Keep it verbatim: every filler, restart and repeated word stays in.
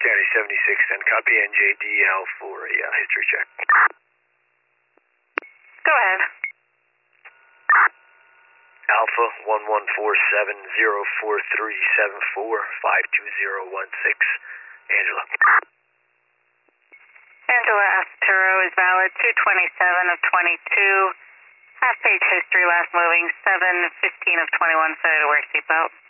County seventy-six, and copy N J D L for a uh, history check. Go ahead. Alpha one one four seven zero four three seven four five two zero one six. Angela. Angela Asturo is valid two twenty-seven of twenty-two. Half page history, last moving seven fifteen of twenty-one. Failure to wear seatbelt.